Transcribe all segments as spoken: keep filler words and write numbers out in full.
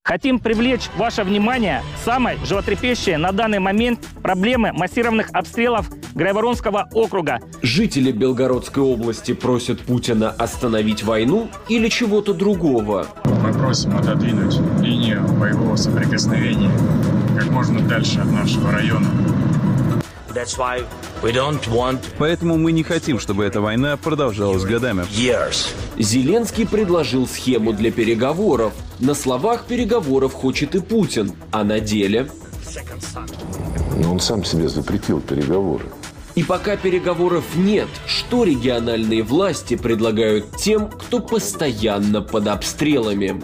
Хотим привлечь ваше внимание к самой животрепещущей на данный момент проблемы массированных обстрелов Грайворонского округа. Жители Белгородской области просят Путина остановить войну или чего-то другого? Мы просим отодвинуть линию боевого соприкосновения как можно дальше от нашего района. That's why we don't want... Поэтому мы не хотим, чтобы эта война продолжалась годами. Years. Зеленский предложил схему для переговоров. На словах переговоров хочет и Путин, а на деле... Но он сам себе запретил переговоры. И пока переговоров нет, что региональные власти предлагают тем, кто постоянно под обстрелами?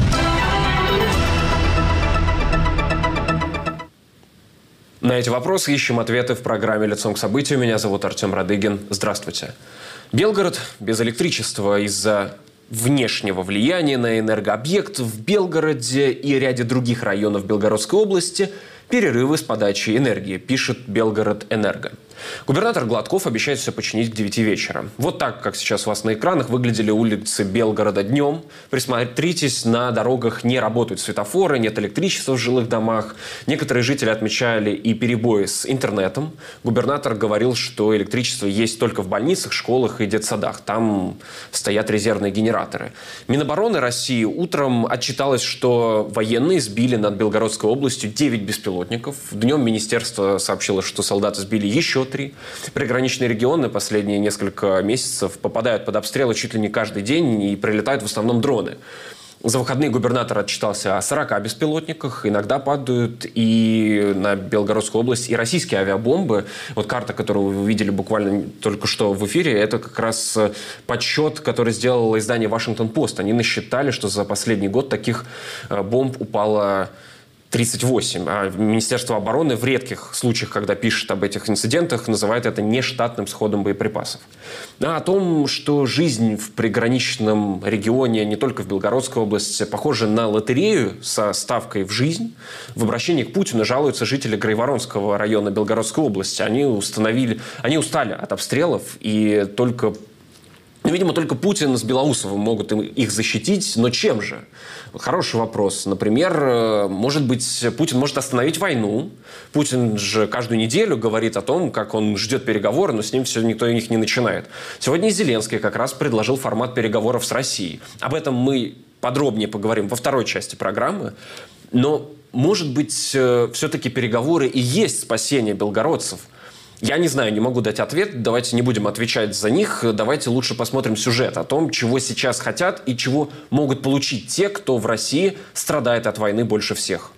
На эти вопросы ищем ответы в программе «Лицом к событию». Меня зовут Артем Радыгин. Здравствуйте. Белгород без электричества из-за внешнего влияния на энергообъект. В Белгороде и ряде других районов Белгородской области перерывы с подачей энергии, пишет Белгород-Энерго. Губернатор Гладков обещает все починить к девяти вечера. Вот так, как сейчас у вас на экранах, выглядели улицы Белгорода днем. Присмотритесь, на дорогах не работают светофоры, нет электричества в жилых домах. Некоторые жители отмечали и перебои с интернетом. Губернатор говорил, что электричество есть только в больницах, школах и детсадах. Там стоят резервные генераторы. Минобороны России утром отчиталось, что военные сбили над Белгородской областью девять беспилотников. Днем министерство сообщило, что солдаты сбили еще три. Приграничные регионы последние несколько месяцев попадают под обстрелы чуть ли не каждый день и прилетают в основном дроны. За выходные губернатор отчитался о сорока беспилотниках. Иногда падают и на Белгородскую область и российские авиабомбы. Вот карта, которую вы видели буквально только что в эфире, это как раз подсчет, который сделало издание «Вашингтон-Пост». Они насчитали, что за последний год таких бомб упало тридцать восемь. А Министерство обороны в редких случаях, когда пишет об этих инцидентах, называет это нештатным сходом боеприпасов. А о том, что жизнь в приграничном регионе, не только в Белгородской области, похожа на лотерею со ставкой в жизнь, в обращении к Путину жалуются жители Грайворонского района Белгородской области. Они установили, они устали от обстрелов, и только Ну, видимо, только Путин с Белоусовым могут их защитить. Но чем же? Хороший вопрос. Например, может быть, Путин может остановить войну. Путин же каждую неделю говорит о том, как он ждет переговоры, но с ним все никто их не начинает. Сегодня Зеленский как раз предложил формат переговоров с Россией. Об этом мы подробнее поговорим во второй части программы. Но, может быть, все-таки переговоры и есть спасение белгородцев? Я не знаю, не могу дать ответ. Давайте не будем отвечать за них. Давайте лучше посмотрим сюжет о том, чего сейчас хотят и чего могут получить те, кто в России страдает от войны больше всех.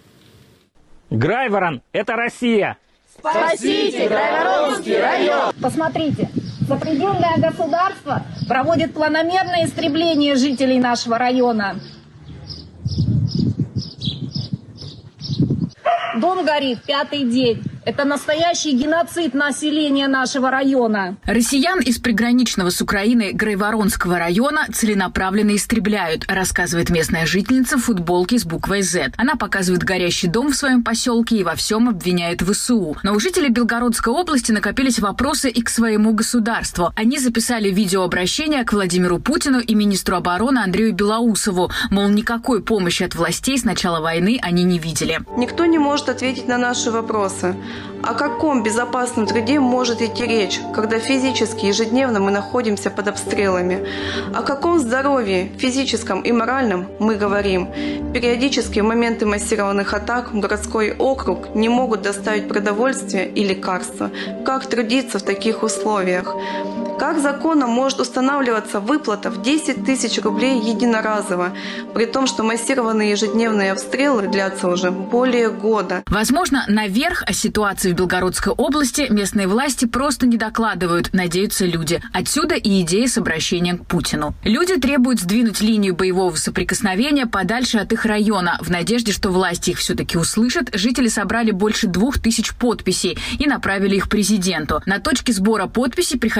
Грайворон – это Россия! Спасите Грайворонский район! Посмотрите, сопредельное государство проводит планомерное истребление жителей нашего района. Дом горит пятый день. Это настоящий геноцид населения нашего района. Россиян из приграничного с Украиной Грайворонского района целенаправленно истребляют, рассказывает местная жительница в футболке с буквой «З». Она показывает горящий дом в своем поселке и во всем обвиняет ВСУ. Но у жителей Белгородской области накопились вопросы и к своему государству. Они записали видеообращение к Владимиру Путину и министру обороны Андрею Белоусову. Мол, никакой помощи от властей с начала войны они не видели. Никто не может ответить на наши вопросы. О каком безопасном труде может идти речь, когда физически ежедневно мы находимся под обстрелами? О каком здоровье, физическом и моральном, мы говорим? Периодически в моменты массированных атак в городской округ не могут доставить продовольствие и лекарства. Как трудиться в таких условиях? Как законом может устанавливаться выплата в десять тысяч рублей единоразово, при том, что массированные ежедневные обстрелы длятся уже более года? Возможно, наверх о ситуации в Белгородской области местные власти просто не докладывают, надеются люди. Отсюда и идея с обращением к Путину. Люди требуют сдвинуть линию боевого соприкосновения подальше от их района. В надежде, что власти их все-таки услышат, жители собрали больше двух тысяч подписей и направили их президенту. На точке сбора подписей приходила полиция.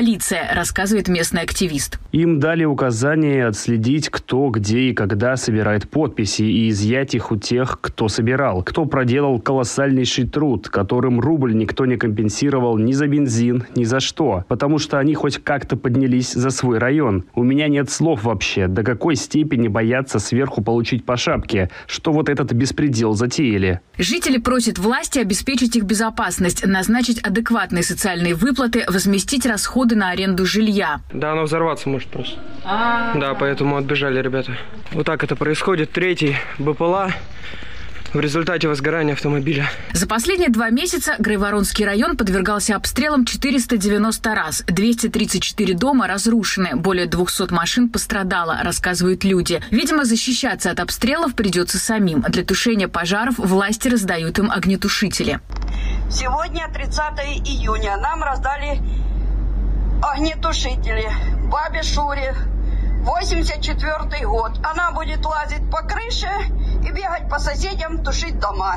полиция, рассказывает местный активист. Им дали указание отследить, кто, где и когда собирает подписи, и изъять их у тех, кто собирал, кто проделал колоссальнейший труд, которым рубль никто не компенсировал ни за бензин, ни за что, потому что они хоть как-то поднялись за свой район. У меня нет слов вообще, до какой степени боятся сверху получить по шапке, что вот этот беспредел затеяли. Жители просят власти обеспечить их безопасность, назначить адекватные социальные выплаты, возместить расходы на аренду жилья. Да, оно взорваться может просто. А-а-а. Да, поэтому отбежали ребята. Вот так это происходит. Третий БПЛА в результате возгорания автомобиля. За последние два месяца Грайворонский район подвергался обстрелам четыреста девяносто раз. двести тридцать четыре дома разрушены. Более двухсот машин пострадало, рассказывают люди. Видимо, защищаться от обстрелов придется самим. Для тушения пожаров власти раздают им огнетушители. Сегодня, тридцатое июня, нам раздали огнетушители. Бабе Шуре, восемьдесят четвёртый год. Она будет лазить по крыше и бегать по соседям, тушить дома.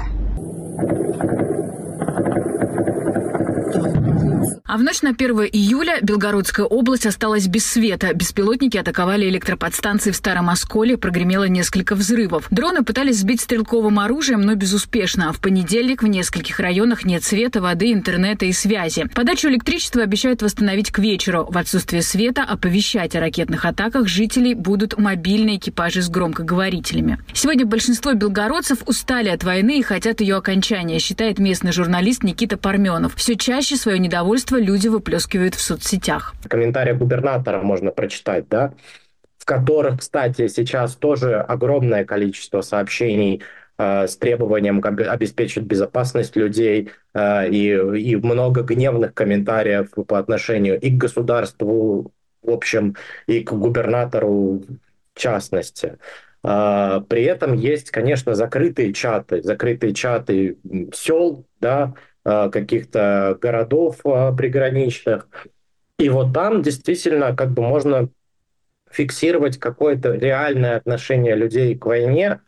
А в ночь на первое июля Белгородская область осталась без света. Беспилотники атаковали электроподстанции в Старом Осколе, прогремело несколько взрывов. Дроны пытались сбить стрелковым оружием, но безуспешно. В понедельник в нескольких районах нет света, воды, интернета и связи. Подачу электричества обещают восстановить к вечеру. В отсутствие света оповещать о ракетных атаках жителей будут мобильные экипажи с громкоговорителями. Сегодня большинство белгородцев устали от войны и хотят ее окончания, считает местный журналист Никита Парменов. Все чаще свое недовольство люди выплескивают в соцсетях. Комментарии губернатора можно прочитать, да, в которых, кстати, сейчас тоже огромное количество сообщений э, с требованием обеспечить безопасность людей э, и, и много гневных комментариев по отношению и к государству в общем, и к губернатору в частности. Э, при этом есть, конечно, закрытые чаты, закрытые чаты сел, да, каких-то городов приграничных. И вот там действительно как бы можно фиксировать какое-то реальное отношение людей к войне.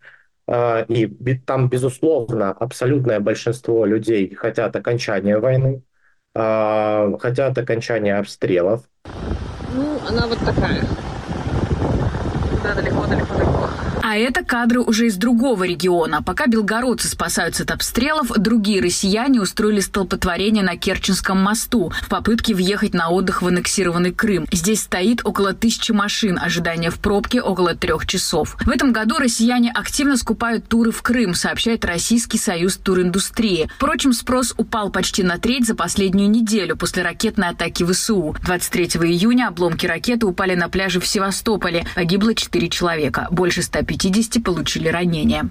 И там, безусловно, абсолютное большинство людей хотят окончания войны, хотят окончания обстрелов. Ну, она вот такая. Да, далеко-далеко-далеко. А это кадры уже из другого региона. Пока белгородцы спасаются от обстрелов, другие россияне устроили столпотворение на Керченском мосту в попытке въехать на отдых в аннексированный Крым. Здесь стоит около тысячи машин, ожидание в пробке около трех часов. В этом году россияне активно скупают туры в Крым, сообщает Российский союз туриндустрии. Впрочем, спрос упал почти на треть за последнюю неделю после ракетной атаки ВСУ. двадцать третьего июня обломки ракеты упали на пляже в Севастополе. Погибло четыре человека. Больше ста пятидесяти получили ранения.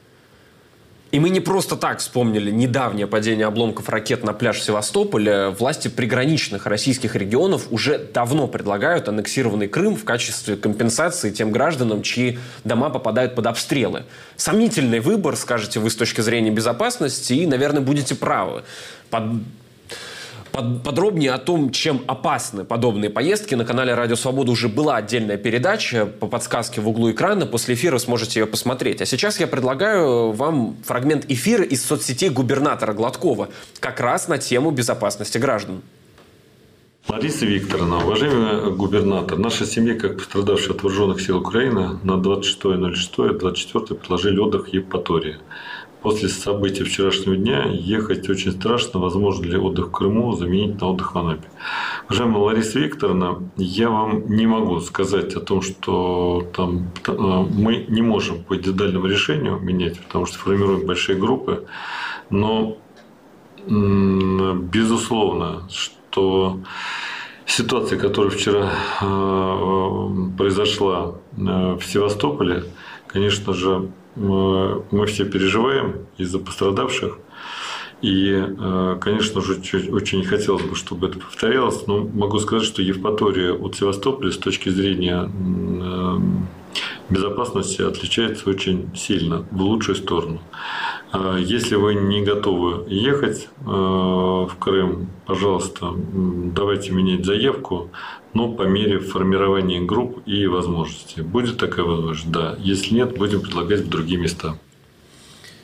И мы не просто так вспомнили недавнее падение обломков ракет на пляж Севастополя. Власти приграничных российских регионов уже давно предлагают аннексированный Крым в качестве компенсации тем гражданам, чьи дома попадают под обстрелы. Сомнительный выбор, скажете вы, с точки зрения безопасности, и, наверное, будете правы. Под... Подробнее о том, чем опасны подобные поездки, на канале Радио Свобода уже была отдельная передача по подсказке в углу экрана. После эфира сможете ее посмотреть. А сейчас я предлагаю вам фрагмент эфира из соцсетей губернатора Гладкова как раз на тему безопасности граждан. Лариса Викторовна, уважаемый губернатор, наша семья, как пострадавшая от вооруженных сил Украины, на двадцать шестое ноль шестое двадцать четвёртое предложили отдых в Евпатории. После событий вчерашнего дня ехать очень страшно, возможно ли отдых в Крыму заменить на отдых в Анапе. Уважаемая Лариса Викторовна, я вам не могу сказать о том, что там мы не можем по индивидуальному решению менять, потому что формируем большие группы, но безусловно, что ситуация, которая вчера произошла в Севастополе, конечно же, мы все переживаем из-за пострадавших. И, конечно же, очень не хотелось бы, чтобы это повторялось. Но могу сказать, что Евпатория от Севастополя с точки зрения безопасности отличается очень сильно, в лучшую сторону. Если вы не готовы ехать в Крым, пожалуйста, давайте менять заявку, но по мере формирования групп и возможностей. Будет такая возможность? Да. Если нет, будем предлагать в другие места.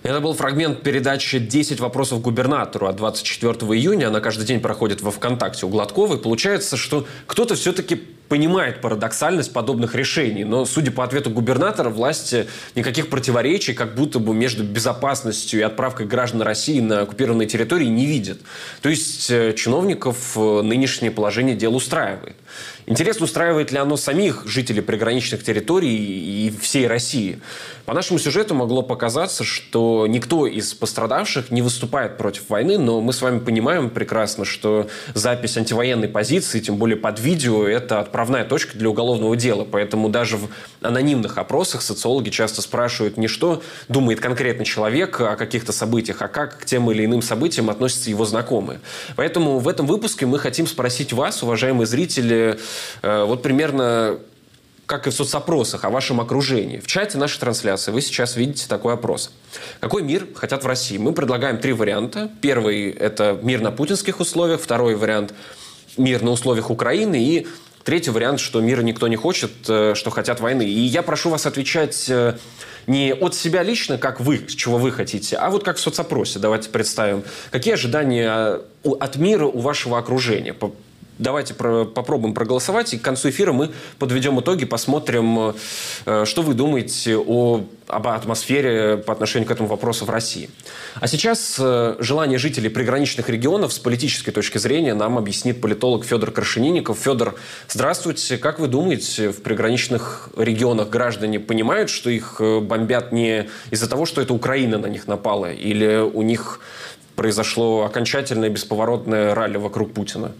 Это был фрагмент передачи «десять вопросов губернатору» от двадцать четвёртого июня. Она каждый день проходит во ВКонтакте у Гладковой. Получается, что кто-то все-таки понимает парадоксальность подобных решений. Но, судя по ответу губернатора, власти никаких противоречий как будто бы между безопасностью и отправкой граждан России на оккупированные территории не видят. То есть чиновников нынешнее положение дел устраивает. Интересно, устраивает ли оно самих жителей приграничных территорий и всей России? По нашему сюжету могло показаться, что никто из пострадавших не выступает против войны, но мы с вами понимаем прекрасно, что запись антивоенной позиции, тем более под видео, это отправная точка для уголовного дела. Поэтому даже в анонимных опросах социологи часто спрашивают не что думает конкретный человек о каких-то событиях, а как к тем или иным событиям относятся его знакомые. Поэтому в этом выпуске мы хотим спросить вас, уважаемые зрители, вот примерно как и в соцопросах, о вашем окружении. В чате нашей трансляции вы сейчас видите такой опрос. Какой мир хотят в России? Мы предлагаем три варианта. Первый – это мир на путинских условиях. Второй вариант – мир на условиях Украины. И третий вариант, что мира никто не хочет, что хотят войны. И я прошу вас отвечать не от себя лично, как вы, чего вы хотите, а вот как в соцопросе. Давайте представим. Какие ожидания от мира у вашего окружения? Давайте про, попробуем проголосовать, и к концу эфира мы подведем итоги, посмотрим, э, что вы думаете о, об атмосфере по отношению к этому вопросу в России. А сейчас э, желание жителей приграничных регионов с политической точки зрения нам объяснит политолог Федор Крашенинников. Федор, здравствуйте. Как вы думаете, в приграничных регионах граждане понимают, что их бомбят не из-за того, что это Украина на них напала, или у них произошло окончательное бесповоротное ралли вокруг Путина?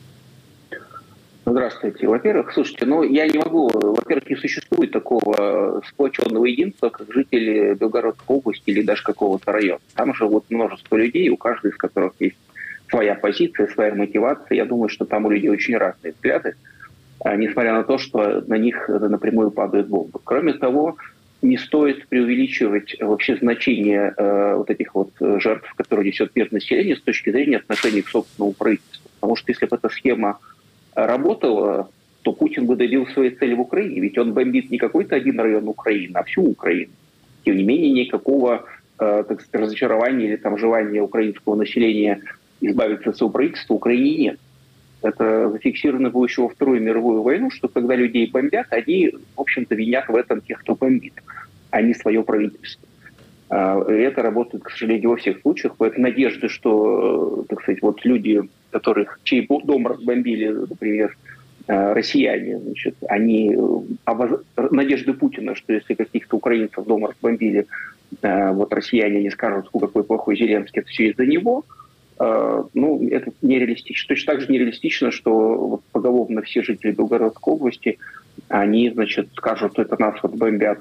Здравствуйте. Во-первых, слушайте, ну я не могу, во-первых, не существует такого сплоченного единства, как жители Белгородской области или даже какого-то района. Там живут множество людей, у каждого из которых есть своя позиция, своя мотивация. Я думаю, что там у людей очень разные взгляды, несмотря на то, что на них напрямую падают бомбы. Кроме того, не стоит преувеличивать вообще значение э, вот этих вот жертв, которые несет мирное население с точки зрения отношений к собственному правительству. Потому что если бы эта схема работала, то Путин бы добил своей цели в Украине. Ведь он бомбит не какой-то один район Украины, а всю Украину. Тем не менее, никакого э, так сказать, разочарования или там, желания украинского населения избавиться от своего правительства в Украине нет. Это зафиксировано было еще во Вторую мировую войну, что когда людей бомбят, они, в общем-то, винят в этом тех, кто бомбит, а не свое правительство. И это работает, к сожалению, во всех случаях. Поэтому надежды, что, так сказать, вот люди, которых, чей дом разбомбили, например, россияне, значит, они, надежды Путина, что если каких-то украинцев дома разбомбили, вот россияне не скажут, какой плохой Зеленский, это все из-за него, ну, это нереалистично. Точно так же нереалистично, что вот поголовно все жители Белгородской области, они, значит, скажут, что это нас вот бомбят,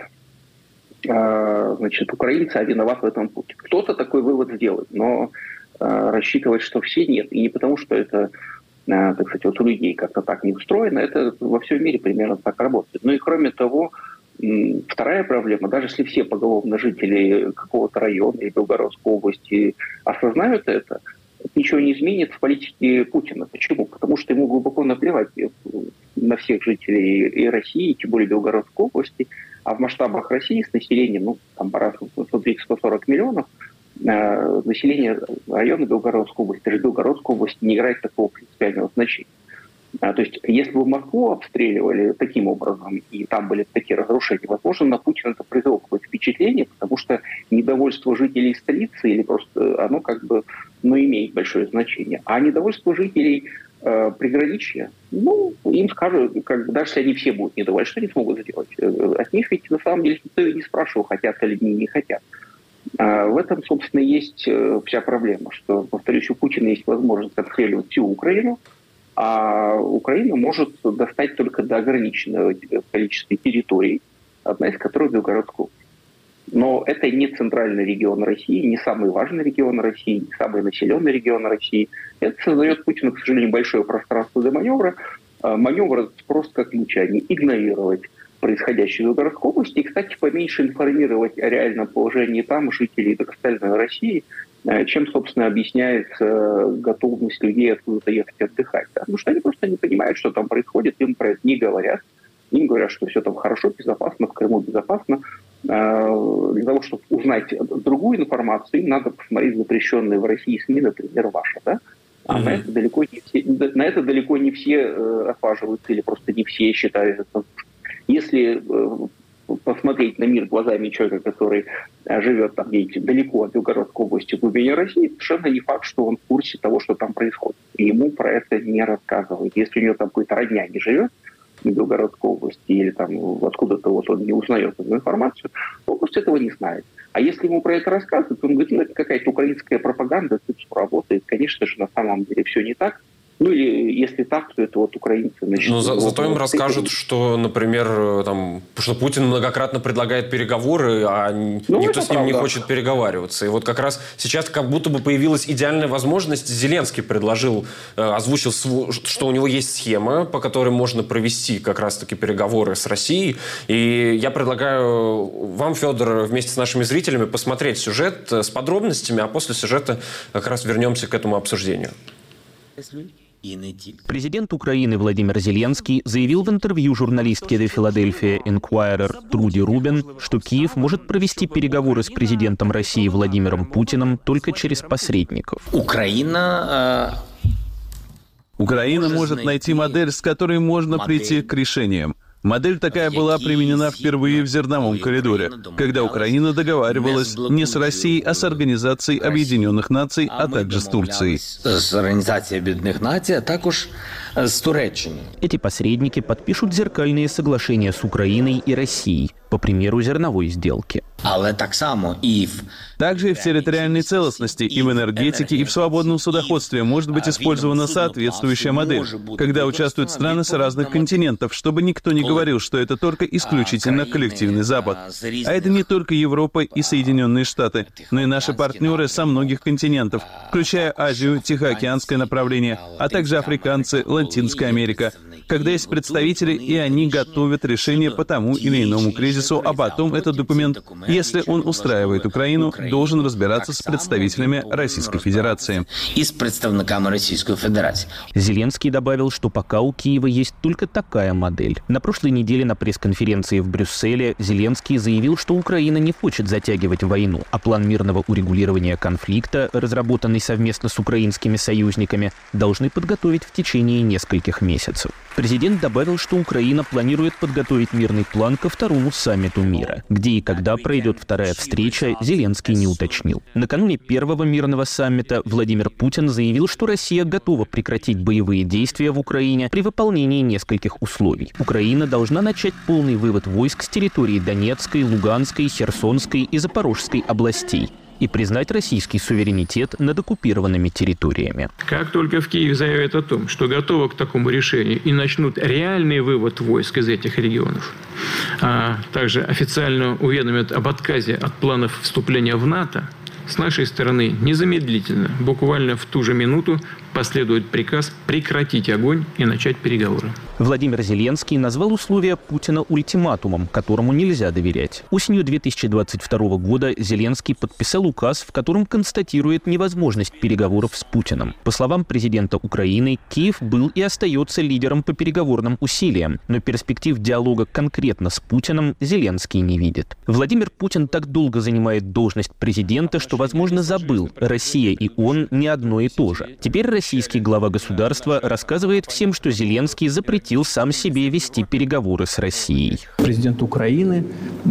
значит, украинцы, а виноват в этом Путин. Кто-то такой вывод сделает, но э, рассчитывать, что все нет. И не потому, что это, э, так сказать, вот у людей как-то так не устроено, это во всем мире примерно так работает. Ну и кроме того, э, вторая проблема, даже если все поголовно жители какого-то района или Белгородской области осознают это, ничего не изменит в политике Путина. Почему? Потому что ему глубоко наплевать на всех жителей и России, и тем более Белгородской области. А в масштабах России с населением, ну, там по-разному, сто тридцать - сто сорок миллионов, э, население района Белгородской области, даже Белгородской области не играет такого принципиального значения. А, то есть, если бы Москву обстреливали таким образом, и там были такие разрушения, возможно, на Путина это произвело какое-то впечатление, потому что недовольство жителей столицы, или просто оно как бы, ну, имеет большое значение. А недовольство жителей э, приграничья, ну, им скажут, как бы, даже если они все будут недовольны, что они смогут сделать? От них ведь на самом деле никто и не спрашивал, хотят ли они, не хотят. А в этом, собственно, есть вся проблема, что, повторюсь, у Путина есть возможность обстреливать всю Украину, а Украина может достать только до ограниченного количества территорий, одна из которых Белгородская область. Но это не центральный регион России, не самый важный регион России, не самый населенный регион России. Это создает Путину, к сожалению, большое пространство для маневра. Маневр просто как ключ, а не игнорировать происходящее в Белгородской области. И, кстати, поменьше информировать о реальном положении там жителей и остальной России, чем, собственно, объясняется готовность людей откуда-то ехать отдыхать. Да? Потому что они просто не понимают, что там происходит, им про это не говорят. Им говорят, что все там хорошо, безопасно, в Крыму безопасно. для того, чтобы узнать другую информацию, им надо посмотреть запрещенные в России СМИ, например, ваши, да? А mm-hmm. на, это далеко не все, на это далеко не все э, отваживаются, или просто не все считают это нужным. Если э, посмотреть на мир глазами человека, который э, живет там где-нибудь далеко от Белгородской области, в глубине России, совершенно не факт, что он в курсе того, что там происходит. И ему про это не рассказывают. Если у него там какой-то родня не живет в Белгородской области, или там откуда-то вот он не узнает эту информацию, он просто этого не знает. А если ему про это рассказывают, он говорит, ну, это какая-то украинская пропаганда, цензура работает. Конечно же, на самом деле все не так. Ну, или если так, то это вот украинцы... Значит, Но за, зато им вот, расскажут, что, например, там, что Путин многократно предлагает переговоры, а ну, никто с ним правда. не хочет переговариваться. И вот как раз сейчас как будто бы появилась идеальная возможность. Зеленский предложил, озвучил, что у него есть схема, по которой можно провести как раз-таки переговоры с Россией. И я предлагаю вам, Федор, вместе с нашими зрителями посмотреть сюжет с подробностями, а после сюжета как раз вернемся к этому обсуждению. Президент Украины Владимир Зеленский заявил в интервью журналистке The Philadelphia Inquirer Труди Рубин, что Киев может провести переговоры с президентом России Владимиром Путиным только через посредников. Украина, э... Украина может найти модель, с которой можно модель. прийти к решениям. Модель такая была применена впервые в зерновом коридоре, когда Украина договаривалась не с Россией, а с Организацией Объединенных Наций, а также с Турцией. С Организацией Объединенных Наций, а также с Турцией. Эти посредники подпишут зеркальные соглашения с Украиной и Россией, по примеру зерновой сделки. Также и в территориальной целостности, и в энергетике, и в свободном судоходстве может быть использована соответствующая модель, когда участвуют страны с разных континентов, чтобы никто не говорил, что это только исключительно коллективный Запад. А это не только Европа и Соединенные Штаты, но и наши партнеры со многих континентов, включая Азию, Тихоокеанское направление, а также африканцы, Латинская Америка, когда есть представители, и они готовят решение по тому или иному кризису, а потом этот документ, если он устраивает Украину, должен разбираться с представителями Российской Федерации. И с представниками Российской Федерации. Зеленский добавил, что пока у Киева есть только такая модель. На прошлой неделе на пресс-конференции в Брюсселе Зеленский заявил, что Украина не хочет затягивать войну, а план мирного урегулирования конфликта, разработанный совместно с украинскими союзниками, должны подготовить в течение нескольких месяцев. Президент добавил, что Украина планирует подготовить мирный план ко второму саммиту мира. Где и когда пройдет вторая встреча, Зеленский не уточнил. Накануне первого мирного саммита Владимир Путин заявил, что Россия готова прекратить боевые действия в Украине при выполнении нескольких условий. Украина должна начать полный вывод войск с территории Донецкой, Луганской, Херсонской и Запорожской областей и признать российский суверенитет над оккупированными территориями. Как только в Киеве заявят о том, что готовы к такому решению и начнут реальный вывод войск из этих регионов, а также официально уведомят об отказе от планов вступления в НАТО, с нашей стороны незамедлительно, буквально в ту же минуту, последует приказ прекратить огонь и начать переговоры. Владимир Зеленский назвал условия Путина ультиматумом, которому нельзя доверять. Осенью две тысячи двадцать второго года Зеленский подписал указ, в котором констатирует невозможность переговоров с Путиным. По словам президента Украины, Киев был и остается лидером по переговорным усилиям, но перспектив диалога конкретно с Путиным Зеленский не видит. Владимир Путин так долго занимает должность президента, что, возможно, забыл, Россия и он не одно и то же. Теперь российский глава государства рассказывает всем, что Зеленский запретил сам себе вести переговоры с Россией. Президент Украины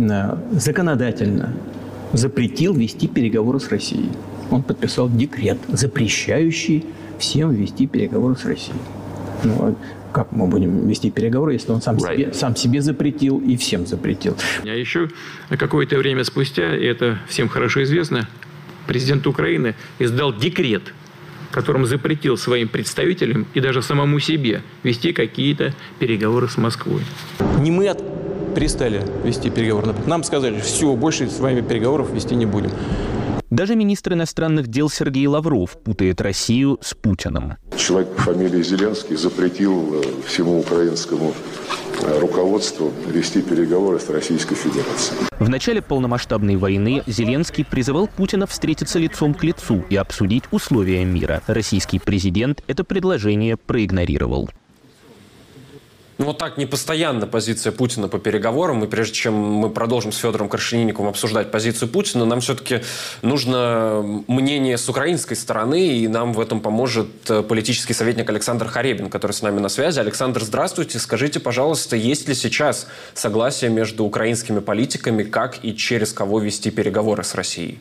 законодательно запретил вести переговоры с Россией. Он подписал декрет, запрещающий всем вести переговоры с Россией. Ну, как мы будем вести переговоры, если он сам, right. себе, сам себе запретил и всем запретил? А еще какое-то время спустя, и это всем хорошо известно, президент Украины издал декрет, которым запретил своим представителям и даже самому себе вести какие-то переговоры с Москвой. Не мы от... перестали вести переговоры. Нам сказали, все, больше с вами переговоров вести не будем. Даже министр иностранных дел Сергей Лавров путает Россию с Путиным. Человек по фамилии Зеленский запретил всему украинскому руководству вести переговоры с Российской Федерацией. В начале полномасштабной войны Зеленский призывал Путина встретиться лицом к лицу и обсудить условия мира. Российский президент это предложение проигнорировал. Ну, вот так непостоянна позиция Путина по переговорам. И прежде чем мы продолжим с Федором Крашенинниковым обсуждать позицию Путина, нам все-таки нужно мнение с украинской стороны, и нам в этом поможет политический советник Александр Харебин, который с нами на связи. Александр, здравствуйте. Скажите, пожалуйста, есть ли сейчас согласие между украинскими политиками, как и через кого вести переговоры с Россией?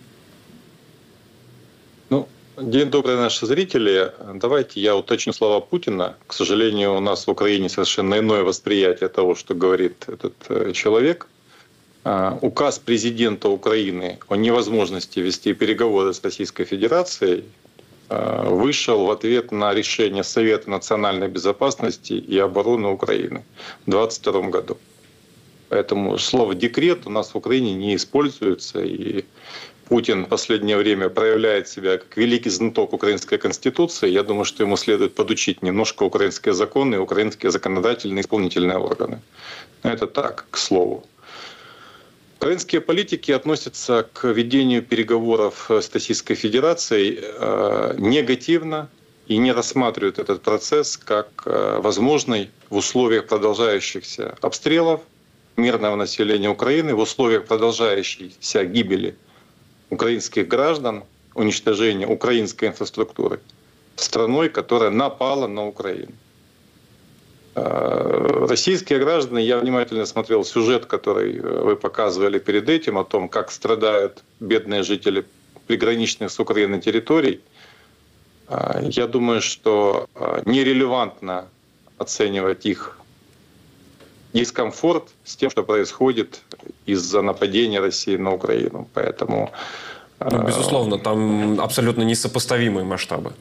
Ну, день добрый, наши зрители. Давайте я уточню слова Путина. К сожалению, у нас в Украине совершенно иное восприятие того, что говорит этот человек. Указ президента Украины о невозможности вести переговоры с Российской Федерацией вышел в ответ на решение Совета национальной безопасности и обороны Украины в двадцать втором году. Поэтому слово «декрет» у нас в Украине не используется, и Путин в последнее время проявляет себя как великий знаток украинской конституции. Я думаю, что ему следует подучить немножко украинские законы и украинские законодательные и исполнительные органы. Это так, к слову. Украинские политики относятся к ведению переговоров с Российской Федерацией негативно и не рассматривают этот процесс как возможный в условиях продолжающихся обстрелов мирного населения Украины, в условиях продолжающейся гибели украинских граждан, уничтожения украинской инфраструктуры страной, которая напала на Украину. Российские граждане, я внимательно смотрел сюжет, который вы показывали перед этим, о том, как страдают бедные жители приграничных с Украиной территорий. Я думаю, что нерелевантно оценивать их дискомфорт с тем, что происходит из-за нападения России на Украину. Поэтому, ну, безусловно, там абсолютно несопоставимые масштабы.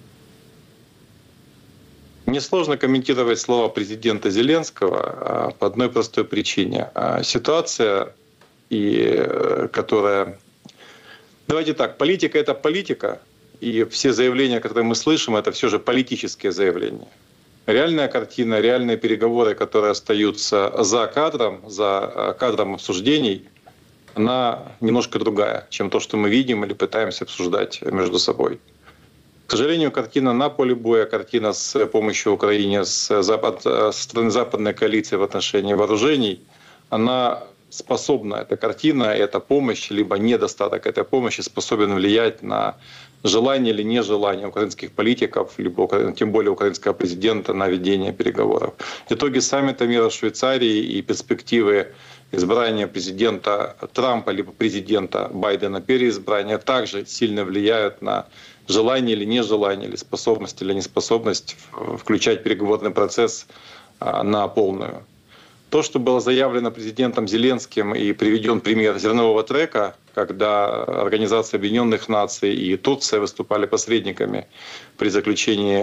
Мне сложно комментировать слова президента Зеленского по одной простой причине. Ситуация, и, которая... Давайте так, политика — это политика, и все заявления, которые мы слышим, это все же политические заявления. Реальная картина, реальные переговоры, которые остаются за кадром, за кадром обсуждений, она немножко другая, чем то, что мы видим или пытаемся обсуждать между собой. К сожалению, картина на поле боя, картина с помощью Украине с запад, со стороны западной коалиции в отношении вооружений, она способна, эта картина, эта помощь, либо недостаток этой помощи способен влиять на желание или нежелание украинских политиков, либо тем более украинского президента на ведение переговоров. Итоги саммита мира в Швейцарии и перспективы избрания президента Трампа либо президента Байдена переизбрания также сильно влияют на желание или нежелание, или способность или неспособность включать переговорный процесс на полную. То, что было заявлено президентом Зеленским и приведен пример зернового трека, когда Организация Объединенных Наций и Турция выступали посредниками при заключении,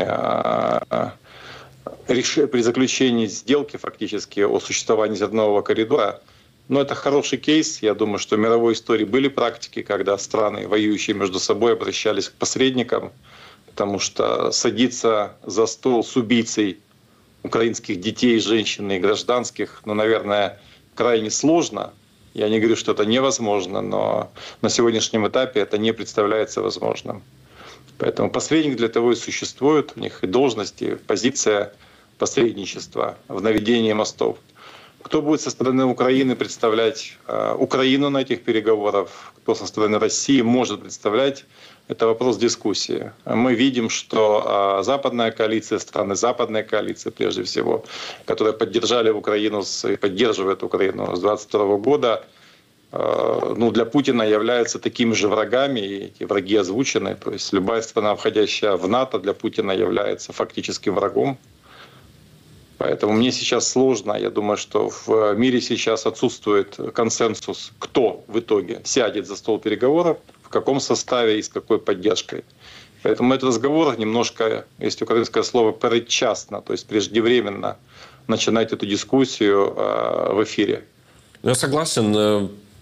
при заключении сделки фактически о существовании зернового коридора, но это хороший кейс. Я думаю, что в мировой истории были практики, когда страны, воюющие между собой, обращались к посредникам, потому что садиться за стол с убийцей украинских детей, женщин и гражданских, ну, наверное, крайне сложно. Я не говорю, что это невозможно, но на сегодняшнем этапе это не представляется возможным. Поэтому посредник для того и существует, у них и должность, и позиция посредничества в наведении мостов. Кто будет со стороны Украины представлять э, Украину на этих переговорах, кто со стороны России может представлять, это вопрос дискуссии. Мы видим, что э, западная коалиция, страны западной коалиции прежде всего, которые поддержали Украину и поддерживают Украину с двадцать второго года, э, ну, для Путина являются такими же врагами, и эти враги озвучены. То есть любая страна, входящая в НАТО, для Путина является фактическим врагом. Поэтому мне сейчас сложно. Я думаю, что в мире сейчас отсутствует консенсус, кто в итоге сядет за стол переговоров, в каком составе и с какой поддержкой. Поэтому этот разговор немножко, есть украинское слово, предчасно, то есть преждевременно начинать эту дискуссию в эфире. Я согласен.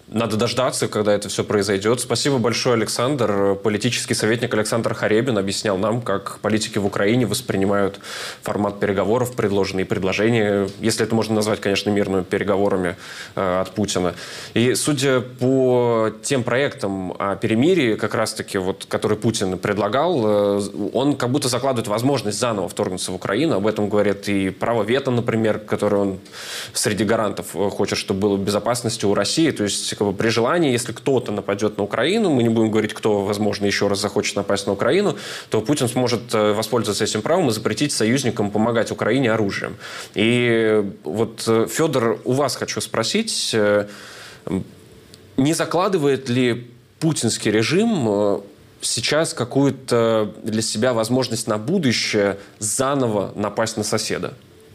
Надо дождаться, когда это все произойдет. Спасибо большое, Александр. Политический советник Александр Харебин объяснял нам, как политики в Украине воспринимают формат переговоров, предложенные предложения, если это можно назвать, конечно, мирными переговорами э, от Путина. И судя по тем проектам о перемирии, как раз-таки, вот, который Путин предлагал, э, он как будто закладывает возможность заново вторгнуться в Украину. Об этом говорит и право вето, например, которое он среди гарантов хочет, чтобы было в безопасности у России. То есть как бы, при желании, если кто-то нападет на Украину, мы не будем говорить, кто, возможно, еще раз захочет напасть на Украину, то Путин сможет воспользоваться этим правом и запретить союзникам помогать Украине оружием. И вот, Федор, у вас хочу спросить, не закладывает ли путинский режим сейчас какую-то для себя возможность на будущее заново напасть на соседа?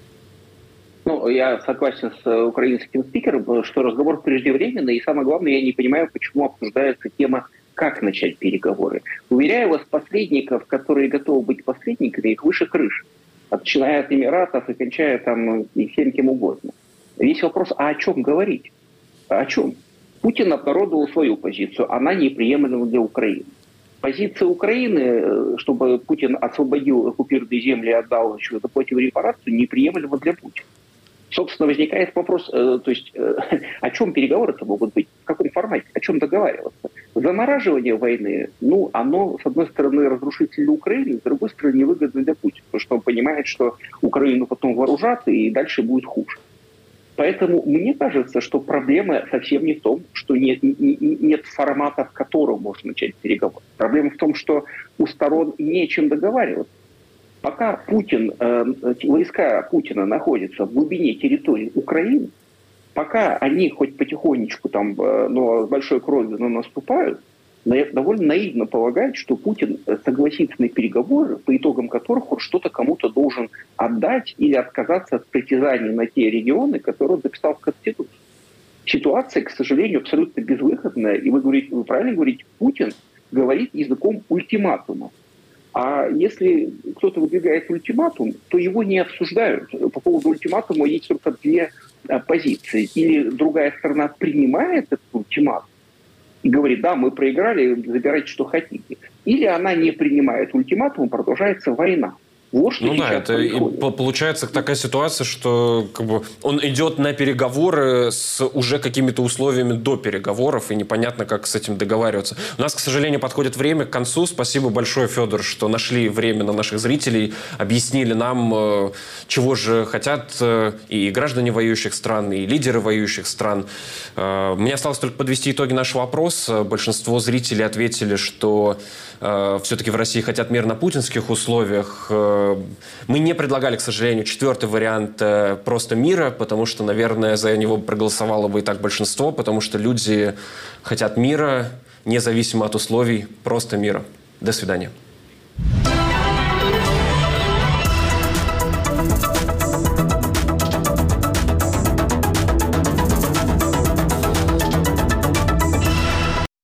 Ну, я согласен с украинским спикером, что разговор преждевременный, и самое главное, я не понимаю, почему обсуждается тема, как начать переговоры. Уверяю вас, посредников, которые готовы быть посредниками, их выше крыши. Начиная от Эмиратов и кончая там и всем кем угодно. Весь вопрос, а о чем говорить? О чем? Путин обнародовал свою позицию, она неприемлема для Украины. Позиция Украины, чтобы Путин освободил оккупированные земли и отдал, еще заплатил репарацию, неприемлема для Путина. Собственно, возникает вопрос, э, то есть, э, о чем переговоры-то могут быть, в каком формате, о чем договариваться. Замораживание войны, ну, оно, с одной стороны, разрушительно для Украины, с другой стороны, невыгодно для Путина, потому что он понимает, что Украину потом вооружат, и дальше будет хуже. Поэтому мне кажется, что проблема совсем не в том, что нет, не, нет формата, в котором можно начать переговоры. Проблема в том, что у сторон нечем договариваться. Пока Путин, э, войска Путина находятся в глубине территории Украины, пока они хоть потихонечку там, э, но с большой кровью, но наступают, довольно наивно полагать, что Путин согласится на переговоры, по итогам которых он что-то кому-то должен отдать или отказаться от притязаний на те регионы, которые он записал в Конституции. Ситуация, к сожалению, абсолютно безвыходная, и вы, говорите, вы правильно говорите, Путин говорит языком ультиматума. А если кто-то выдвигает ультиматум, то его не обсуждают. По поводу ультиматума есть только две позиции. Или другая сторона принимает этот ультиматум и говорит, да, мы проиграли, забирайте, что хотите. Или она не принимает ультиматум, продолжается война. Вот что ну да, это и получается такая ситуация, что как бы, он идет на переговоры с уже какими-то условиями до переговоров, и непонятно, как с этим договариваться. У нас, к сожалению, подходит время к концу. Спасибо большое, Федор, что нашли время на наших зрителей, объяснили нам, чего же хотят и граждане воюющих стран, и лидеры воюющих стран. Мне осталось только подвести итоги нашего опроса. Большинство зрителей ответили, что все-таки в России хотят мир на путинских условиях. Мы не предлагали, к сожалению, четвертый вариант просто мира, потому что, наверное, за него проголосовало бы и так большинство, потому что люди хотят мира, независимо от условий, просто мира. До свидания.